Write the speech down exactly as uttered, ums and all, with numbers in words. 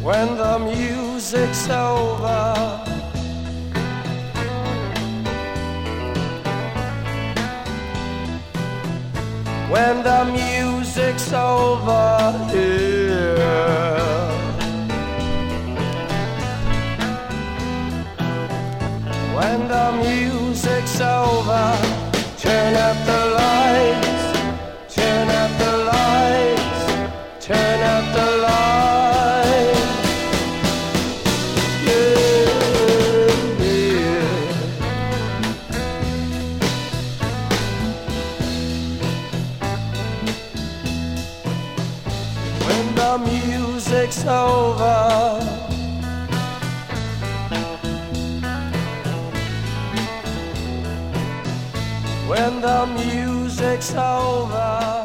when the music's over. When the music's over here, when the music's over, turn up the lights, turn up the lights, turn up the lights. Yeah, yeah. When the music's over, when the music's over.